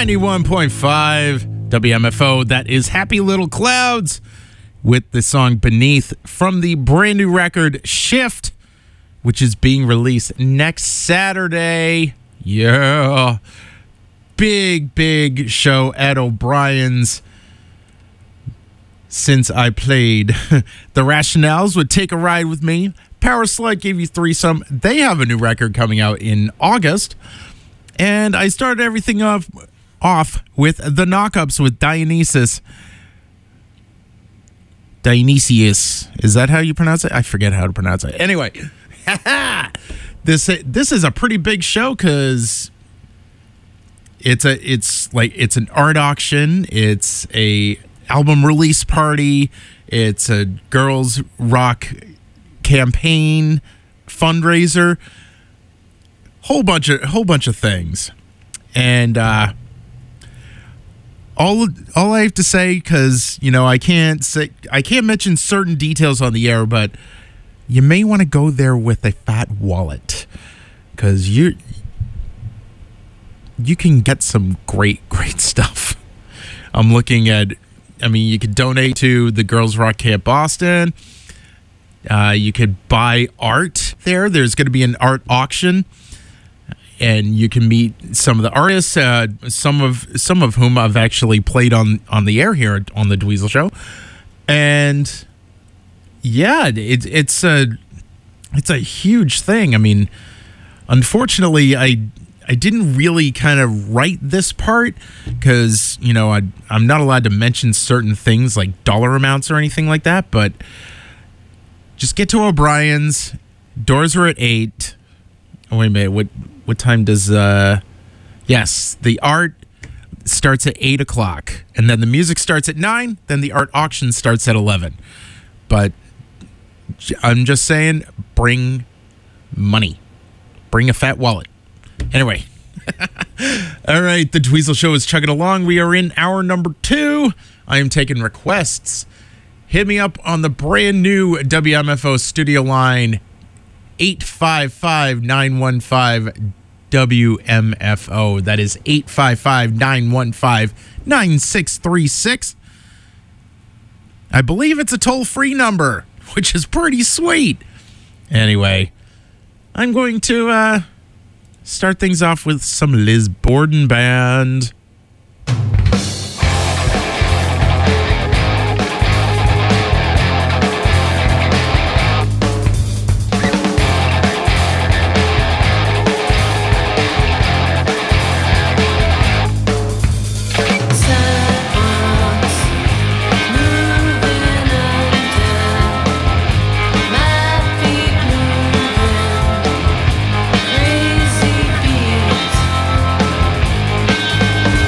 91.5 WMFO. That is Happy Little Clouds with the song Beneath from the brand new record Shift, which is being released next Saturday. Yeah. Big show at O'Brien's. Since I played The Rationales with Take a Ride with Me. Power Slide gave you Threesome. They have a new record coming out in August. And I started everything off with The Knockups with Dionysius. Is that how you pronounce it? I forget how to pronounce it. Anyway, this is a pretty big show because it's an art auction. It's a album release party. It's a girls rock campaign fundraiser. Whole bunch of things. And all I have to say, because I can't mention certain details on the air, but you may want to go there with a fat wallet, because you can get some great stuff. I'm looking at, you could donate to the Girls Rock Camp Boston. You could buy art there. There's going to be an art auction, and you can meet some of the artists, some of whom I've actually played on the air here on the Dweezil Show. And yeah, it's a huge thing. Unfortunately, I didn't really kind of write this part because, I'm not allowed to mention certain things like dollar amounts or anything like that, but just get to O'Brien's. Doors are at 8. Oh, wait a minute. What time does... Yes, the art starts at 8 o'clock, and then the music starts at 9, then the art auction starts at 11. But I'm just saying, bring money. Bring a fat wallet. Anyway. All right, the Dweezil Show is chugging along. We are in hour number 2. I am taking requests. Hit me up on the brand new WMFO studio line, 855-915-WMFO. That is 855-915-9636. I believe it's a toll-free number, which is pretty sweet. Anyway, I'm going to start things off with some Liz Borden Band. Crazy beats.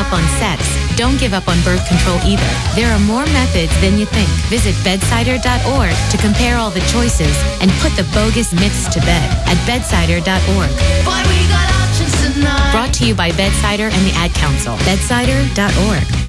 up on sex, don't give up on birth control either. There are more methods than you think. Visit bedsider.org to compare all the choices and put the bogus myths to bed at bedsider.org. Boy, we got options tonight. Brought to you by Bedsider and the Ad Council. Bedsider.org.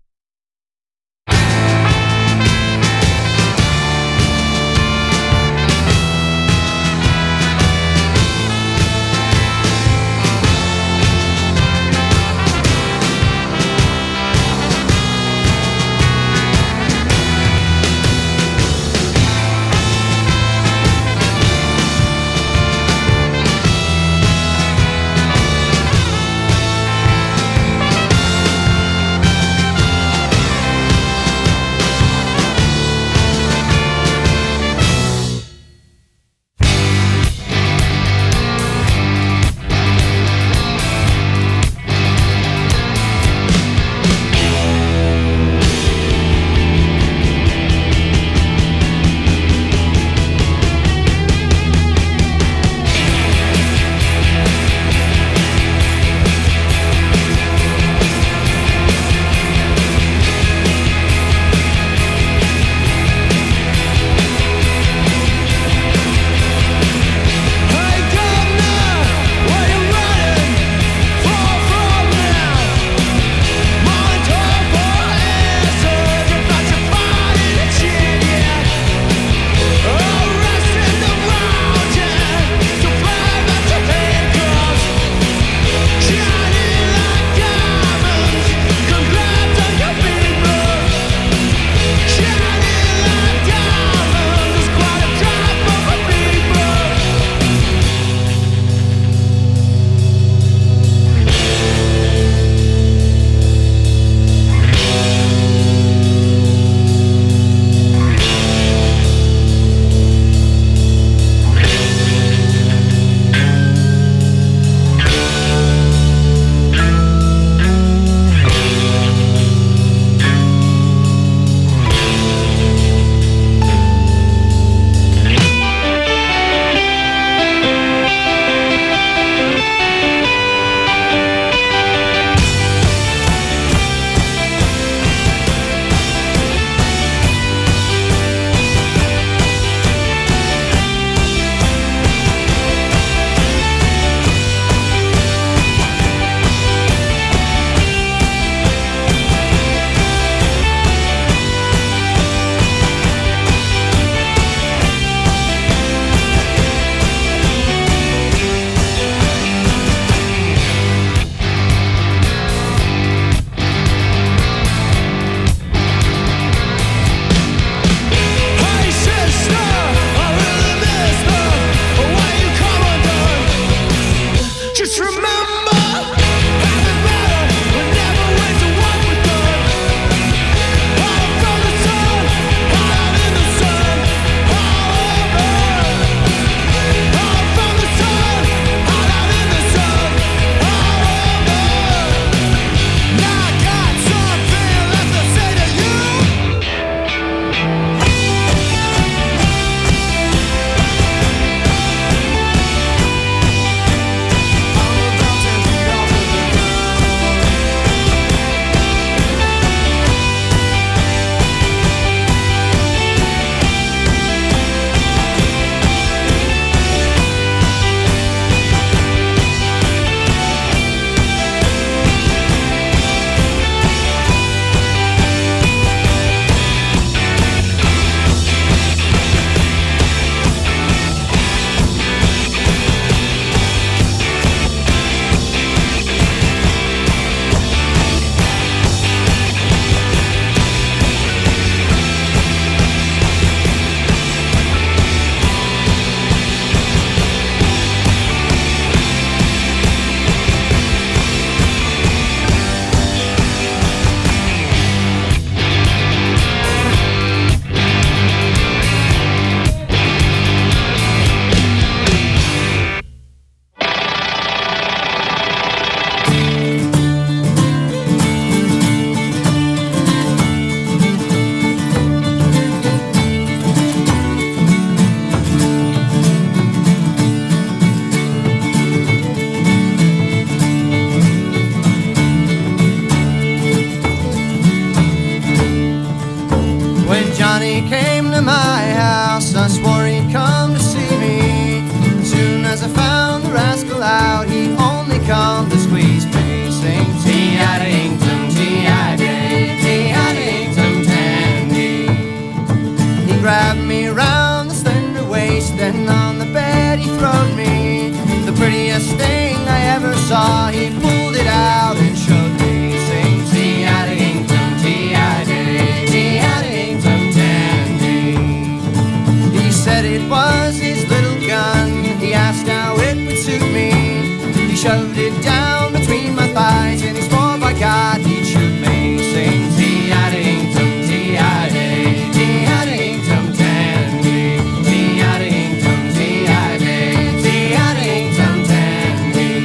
pointed down between my thighs, and he swore by God he'd shoot me. Sing T-a-ding-tum, T-a-day, T-a-ding-tum, tandy, T-a-ding-tum, T-a-day, T-a-ding-tum, tandy.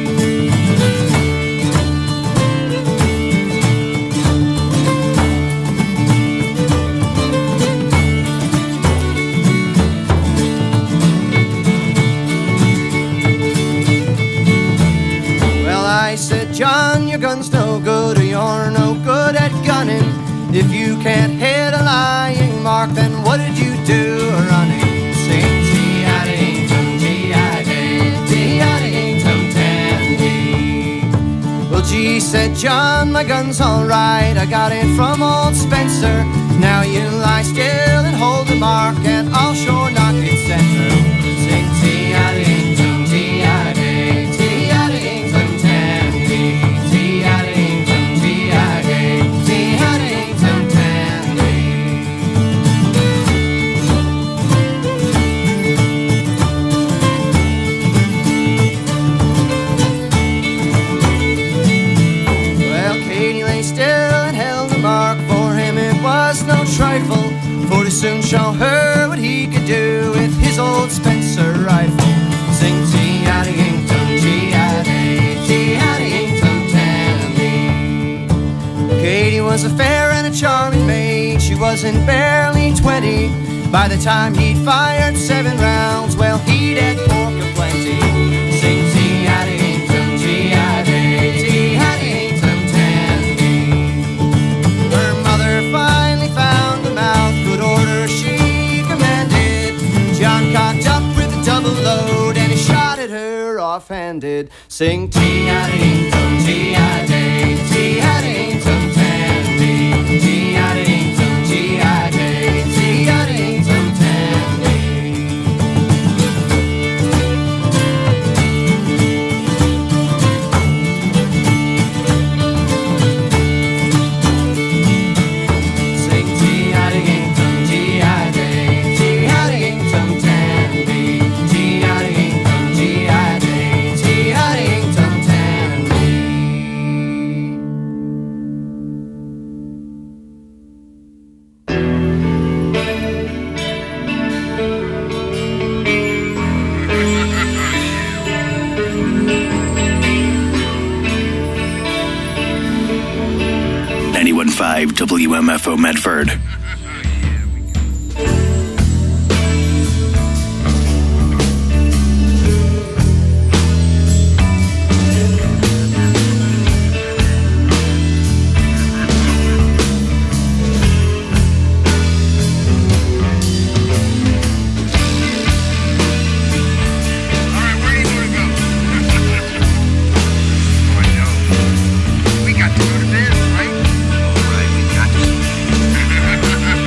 Well, I said, John, your gun's no good, or you're no good at gunning. If you can't hit a lying mark, then what did you do running? Sing T-a-ding-tum, T-a-day, T-a-ding-tum, tandy. Well, gee, said John, my gun's alright. I got it from old Spencer. Now you lie still and hold the mark, and I'll sure knock it center. Sing T-a-ding-tum, T-a-day, T-a-ding-tum, tandy, T-a-ding-tum, T-a-day, T-a-ding-tum, tandy. Well, Katie lay still and held the mark. For him it was no trifle, for to soon show her what he could do with his old Spencer rifle. Sing T-a-ding-tum, T-a-day, T-a-ding-tum, tandy. Katie was a fair and a charming maid. She wasn't barely 20. By the time he'd fired 7 rounds, well, he'd had pork aplenty. Sing T-a-ding-tum, T-a-day, T-a-ding-tum, tandy. Her mother finally found him out. Good order she commanded. John cocked up with a double load, and he shot at her offhanded. Sing T-a-ding-tum, T-a-day, T-a-ding-tum, tandy, T-a-ding-tum, T-a-day, T-a-ding-tum, tandy. Sing T-a-ding-tum, T-a-day, T-a-ding-tum, tandy, T-a-ding-tum, T-a-day, T-a-ding-tum, tandy. 91.5 WMFO Medford. We got to go to bed, right? All right, we got to.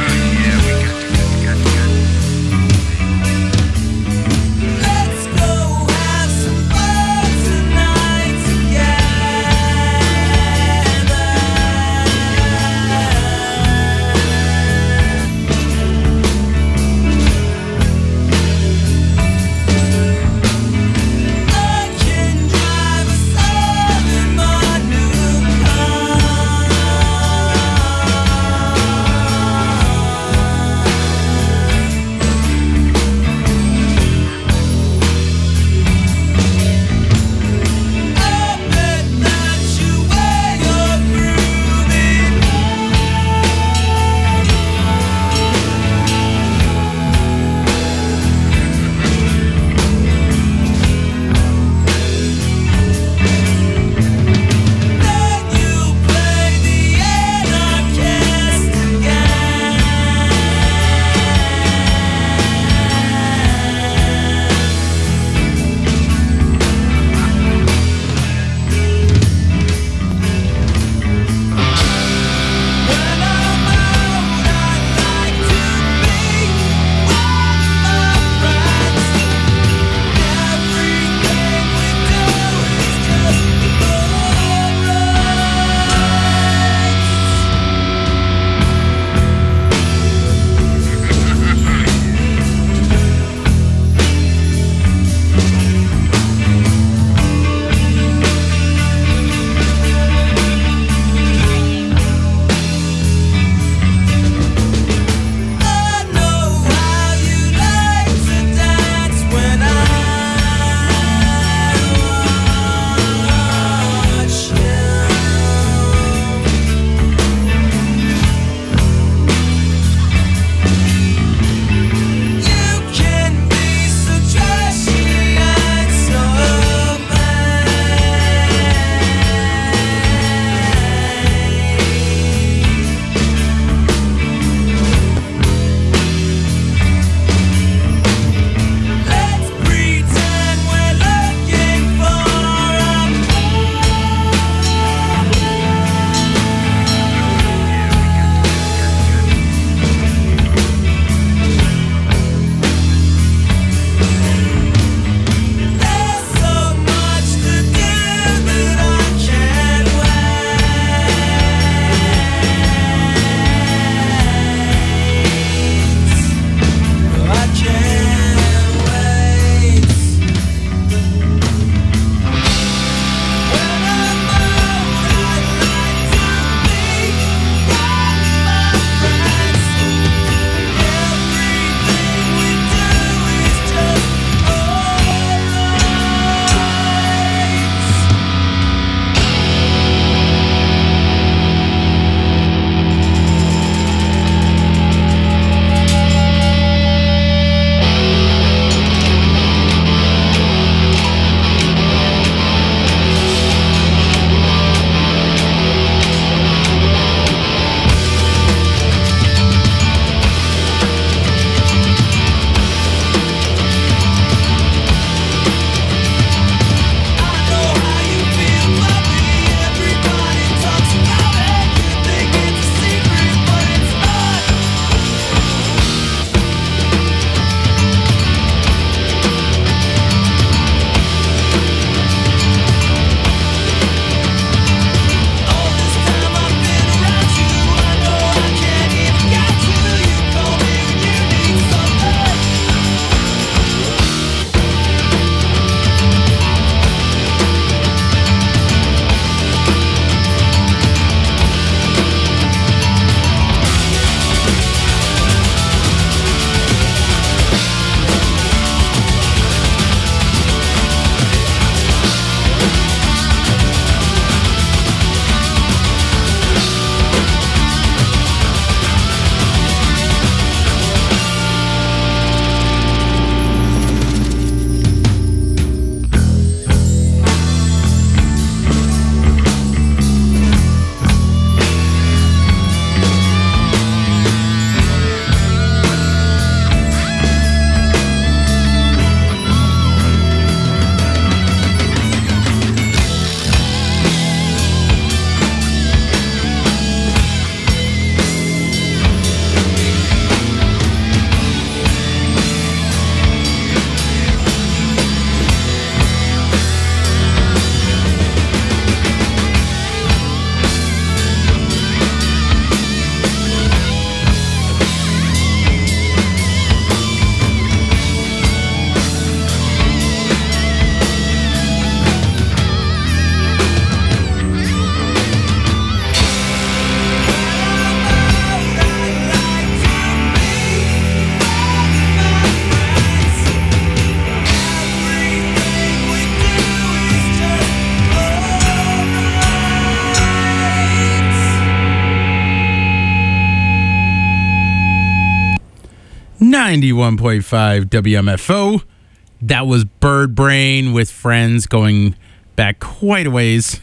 91.5 WMFO. That was Bird Brain with Friends, going back quite a ways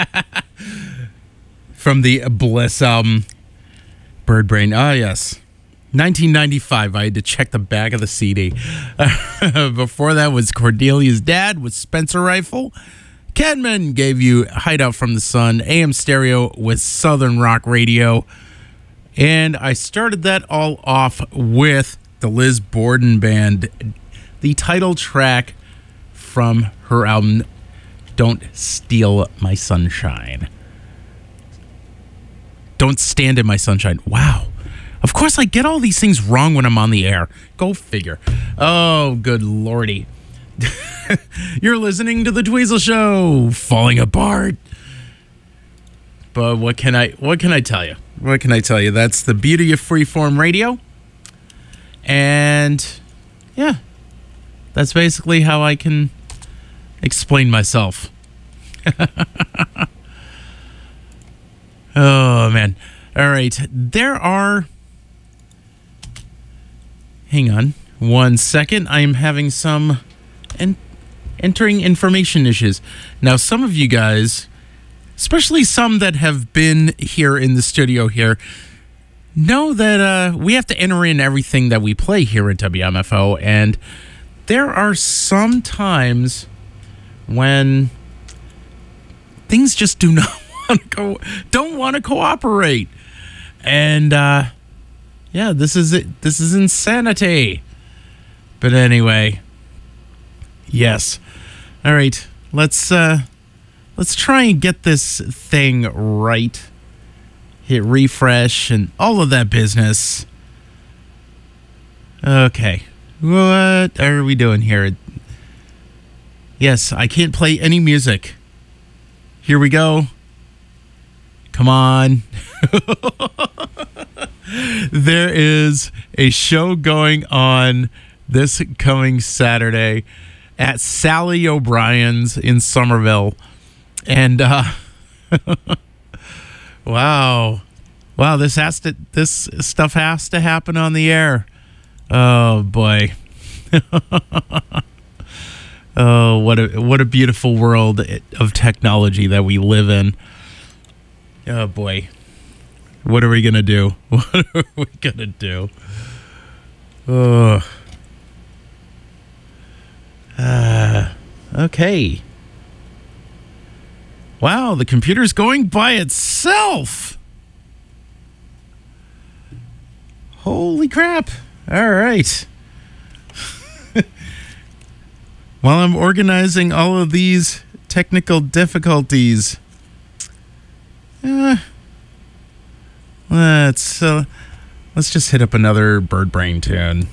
from the Bliss album. Bird Brain. Ah, yes. 1995. I had to check the back of the CD. Before that was Cordelia's Dad with Spencer Rifle. Cadman gave you Hideout from the Sun. AM Stereo with Southern Rock Radio. And I started that all off with the Liz Borden Band, the title track from her album, Don't Steal My Sunshine. Don't Stand in My Sunshine. Wow. Of course, I get all these things wrong when I'm on the air. Go figure. Oh, good lordy. You're listening to The Dweezil Show, falling apart. But what can I tell you? What can I tell you? That's the beauty of freeform radio. And yeah, that's basically how I can explain myself. Oh, man. All right. Hang on 1 second. I am having some entering information issues. Now, some of you guys, especially some that have been here in the studio here, know that we have to enter in everything that we play here at WMFO, and there are some times when things just do not don't want to cooperate, and yeah, this is it. This is insanity. But anyway, yes. All right, let's try and get this thing right. Hit refresh and all of that business. Okay. What are we doing here? Yes, I can't play any music. Here we go. Come on. There is a show going on this coming Saturday at Sally O'Brien's in Somerville. And wow, this stuff has to happen on the air. Oh boy. Oh, what a beautiful world of technology that we live in. Oh boy. What are we gonna do? What are we gonna do? Oh. Okay. Wow, the computer's going by itself. Holy crap. All right. While I'm organizing all of these technical difficulties, let's just hit up another Bird Brain tune.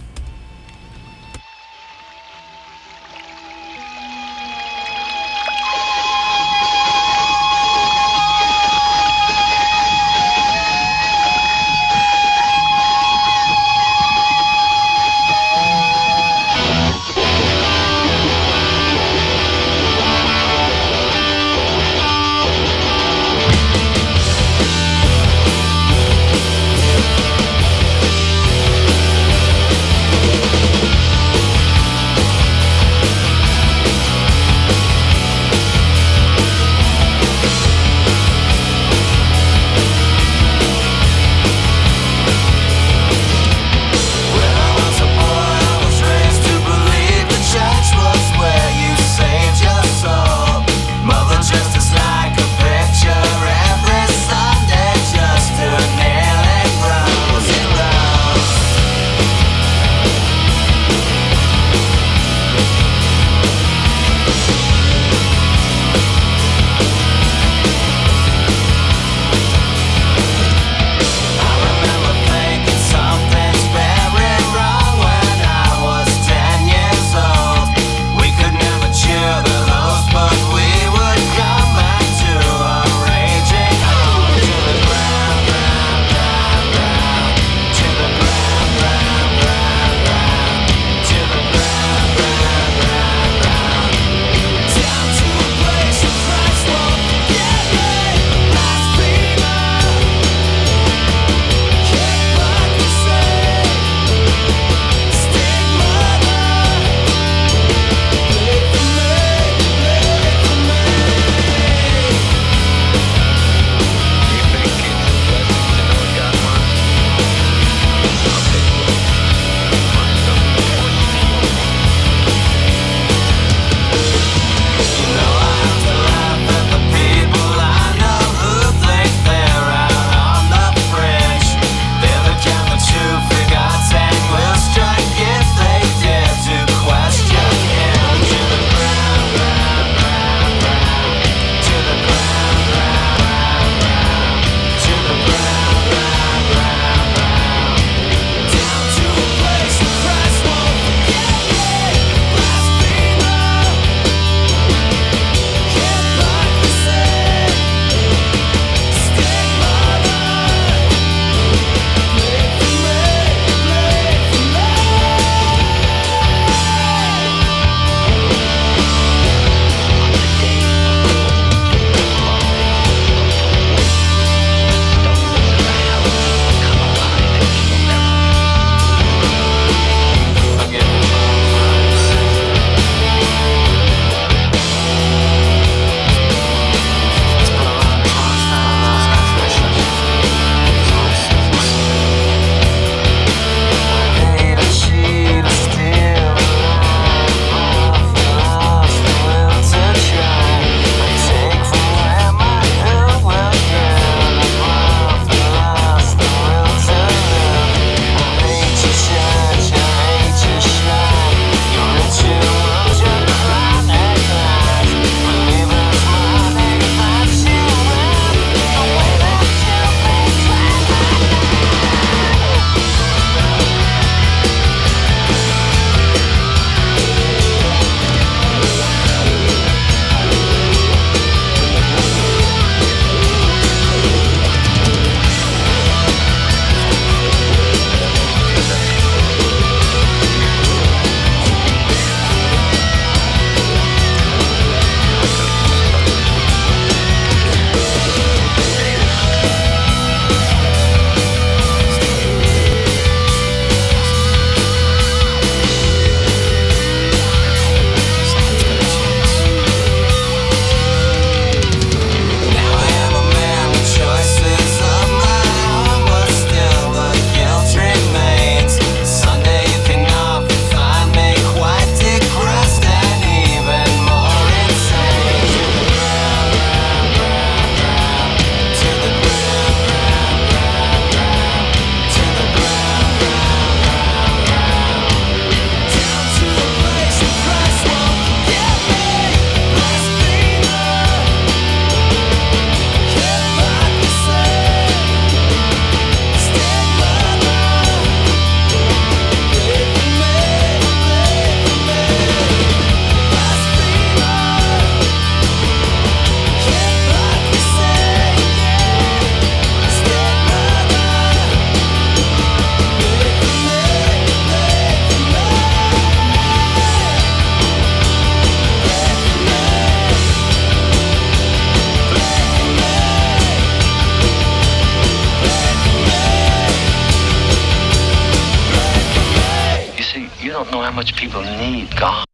how much people need God.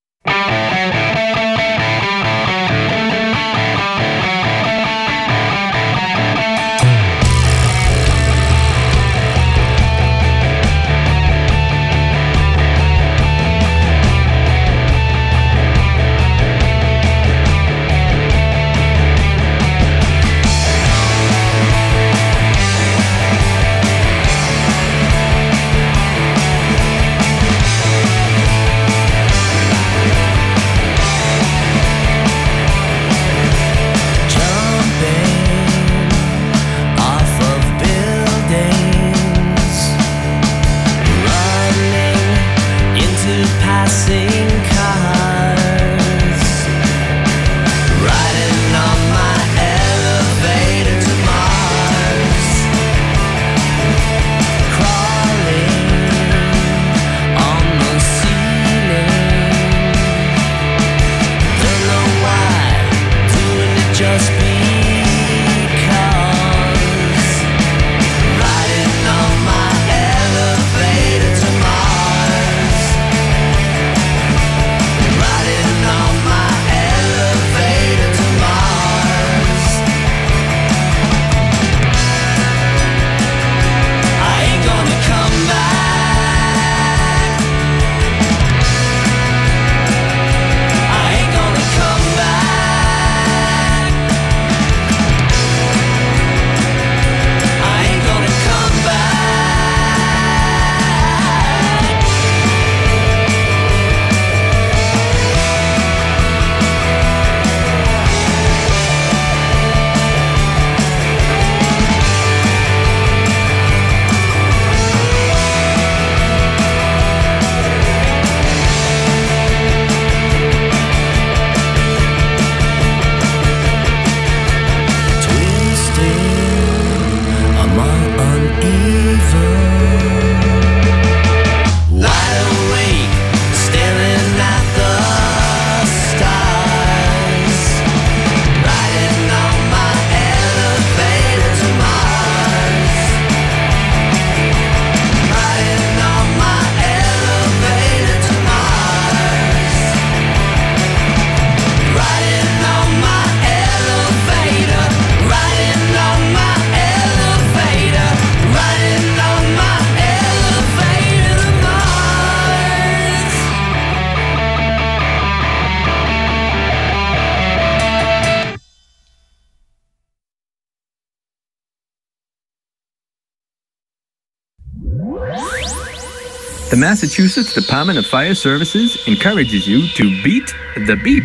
The Massachusetts Department of Fire Services encourages you to beat the beep.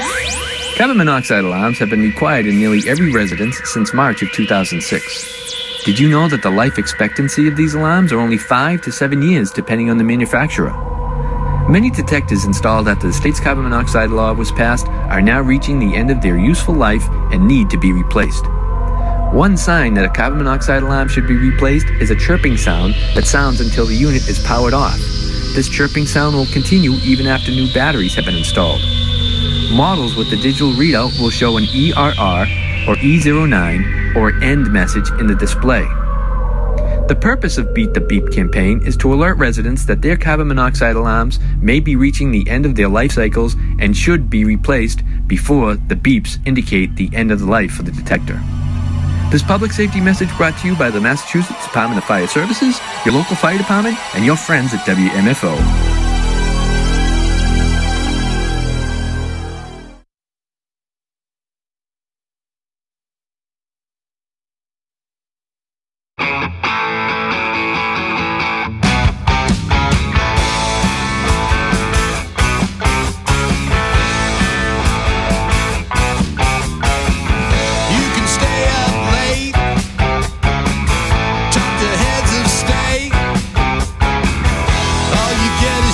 Carbon monoxide alarms have been required in nearly every residence since March of 2006. Did you know that the life expectancy of these alarms are only 5 to 7 years depending on the manufacturer? Many detectors installed after the state's carbon monoxide law was passed are now reaching the end of their useful life and need to be replaced. One sign that a carbon monoxide alarm should be replaced is a chirping sound that sounds until the unit is powered off. This chirping sound will continue even after new batteries have been installed. Models with the digital readout will show an ERR or E09 or END message in the display. The purpose of Beat the Beep campaign is to alert residents that their carbon monoxide alarms may be reaching the end of their life cycles and should be replaced before the beeps indicate the end of the life of the detector. This public safety message brought to you by the Massachusetts Department of Fire Services, your local fire department, and your friends at WMFO. All you get is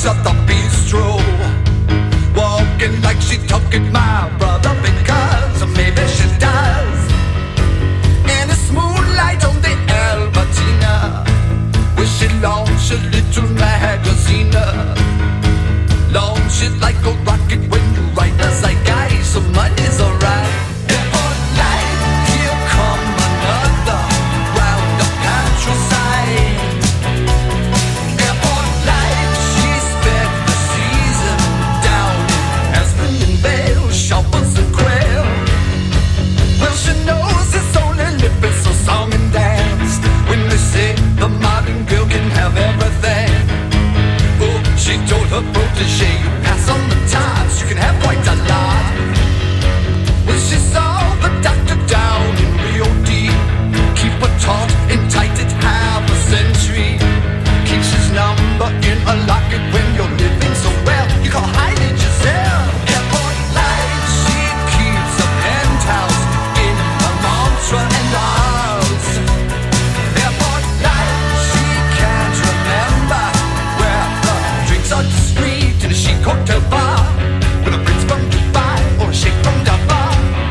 place at the bistro, walking like she talking my brother because maybe she does. In the smooth light on the Albertina, where she launched a little magazine. Launch it like a rocket when you ride the zeitgeist, so money's alright. Airport light, here come another round of patricide. Airport light, she spent the season down in Aspen and Vale, shoppers and quail. Well, she knows it's only lipping, so song and dance when they say the modern girl can have everything. Oh, she told her protege, you pass on the tops, you can have quite a lot. Well, she saw the doctor down in Rio Deep, keep her taut and tight at half a century. Keeps his number in a locket when you're living so well, you call hiding Giselle. Airport light, she keeps a penthouse in a Montreal and Laos. Airport light, she can't remember where the drinks are discreet in a chic hotel bar, with a prince from Dubai or a sheikh from Davao.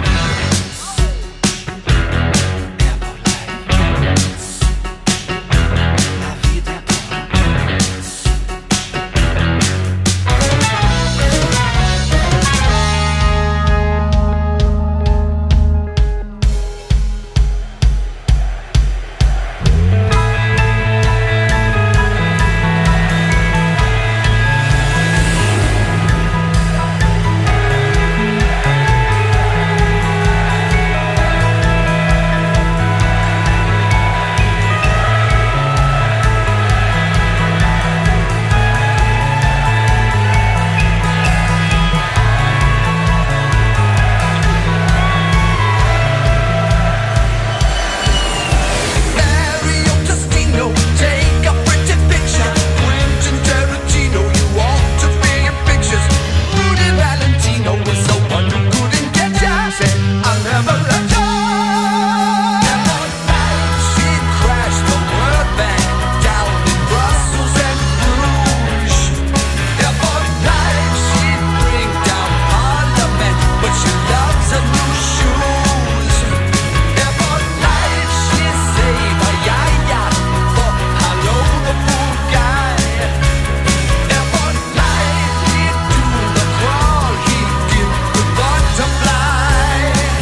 Mario Testino, take a pretty picture. Quentin Tarantino, you ought to be in pictures. Rudy Valentino was the one who couldn't get ya. Said, I'll never let ya. Airport light, she crashed the World Bank down in Brussels and Bruges. Airport light, she'd bring down Parliament, but she loves her new shoes. Airport light, she saved her yaya for hello the poor guy. Airport light, he'd do the crawl, he'd give the butterfly.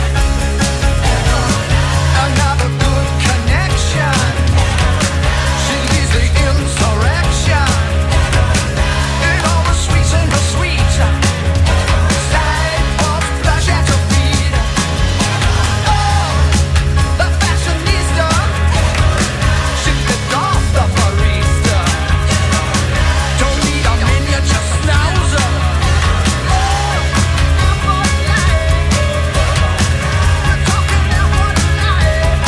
Another good connection, she leads the insurrection. And all the sweets in her sweet sidewalks flush at your feet. Oh, the fashionista, she flipped off the barista. Don't need a miniature schnauzer. Oh, airport light, talking airport light.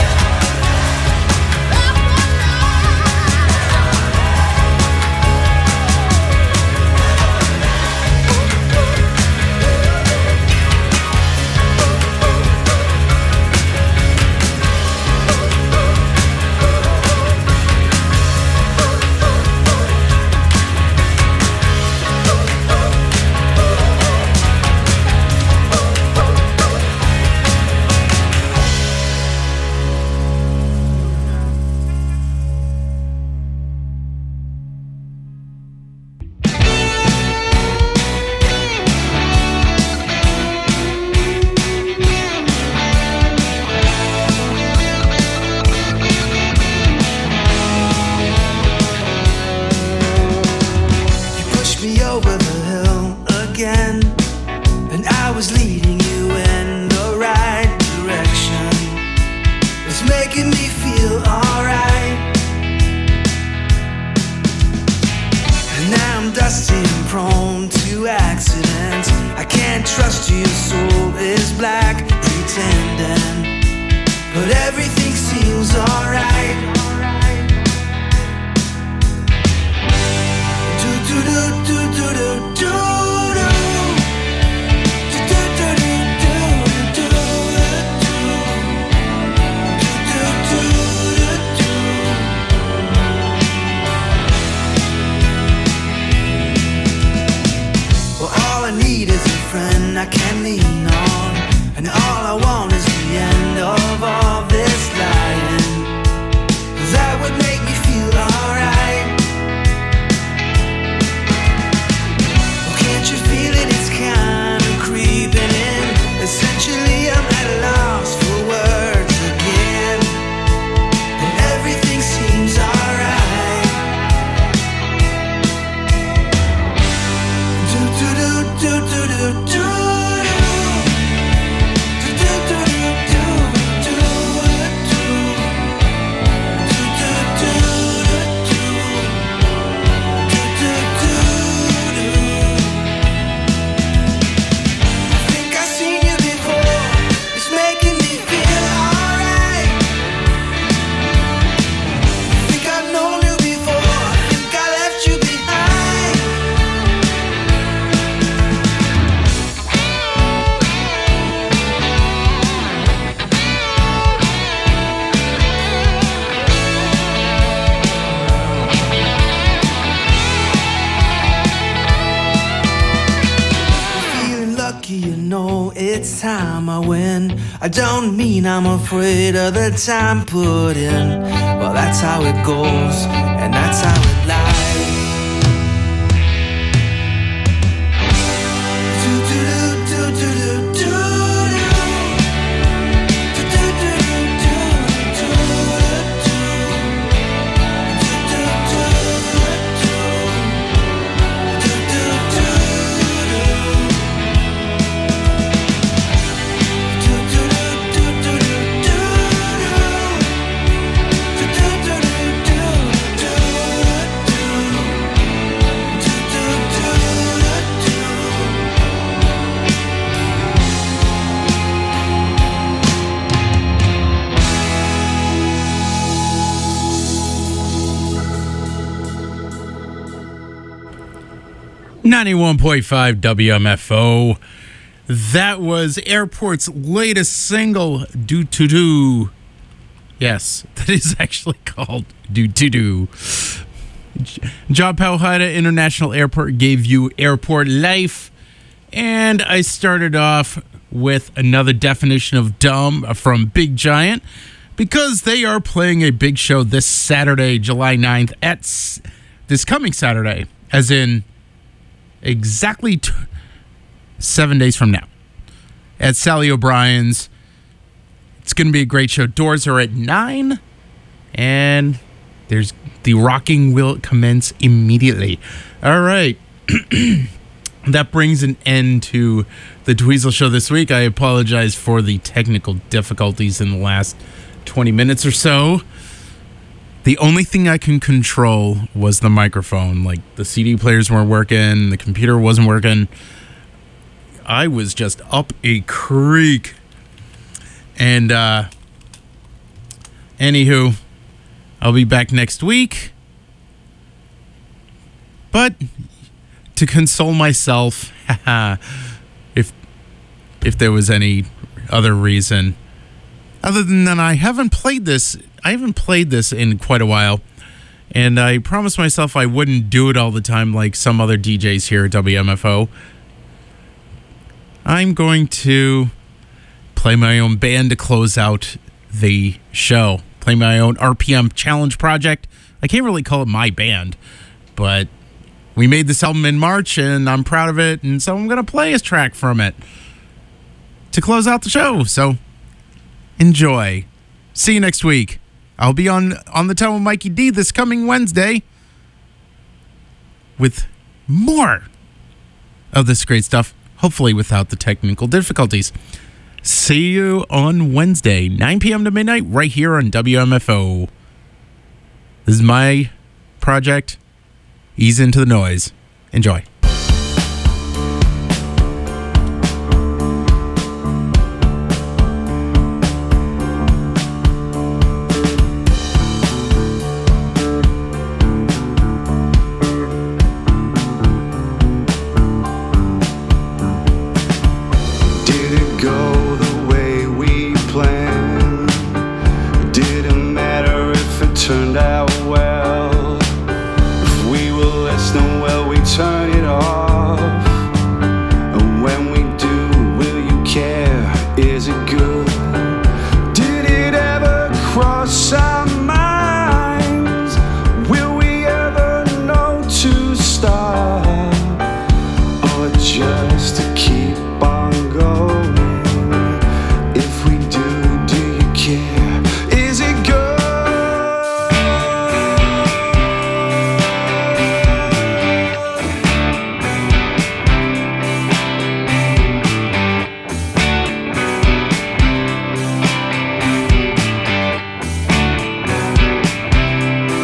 You pushed me over the hill again, and I was leading you in the right direction. It's making me feel alright. And now I'm dusty and prone to accidents. I can't trust you, your soul is black, pretending, but everything seems alright. Do do do do do do do do. Do do do do do do do do do do. I can lean on, and all I want is the end of all this lying. That would make me feel alright. Well, can't you feel it? It's kind of creeping in. Essentially, I'm at a loss for words again, and everything seems alright. Do do do do do do do. It's time I win. I don't mean I'm afraid of the time put in. Well, that's how it goes, and that's how it lies. .5 WMFO. That was Airport's latest single, Do To Do. Yes, that is actually called Do To Do. Job Pauhaida International Airport gave you Airport Life. And I started off with another definition of dumb from Big Giant, because they are playing a big show this Saturday, July 9th, at this coming Saturday, as in exactly 7 days from now, at Sally O'Brien's. It's going to be a great show. Doors are at 9, and there's the rocking will commence immediately. All right. That brings an end to the Dweezil Show this week. I apologize for the technical difficulties in the last 20 minutes or so. The only thing I can control was the microphone. Like, the CD players weren't working, the computer wasn't working. I was just up a creek. And, anywho, I'll be back next week. But to console myself, if there was any other reason, other than that, I haven't played this in quite a while, and I promised myself I wouldn't do it all the time like some other DJs here at WMFO. I'm going to play my own band to close out the show. Play my own RPM challenge project. I can't really call it my band, but we made this album in March, and I'm proud of it, and so I'm going to play a track from it to close out the show. So enjoy. See you next week. I'll be on the Town with Mikey D this coming Wednesday with more of this great stuff, hopefully without the technical difficulties. See you on Wednesday, 9 p.m. to midnight, right here on WMFO. This is my project. Ease into the noise. Enjoy.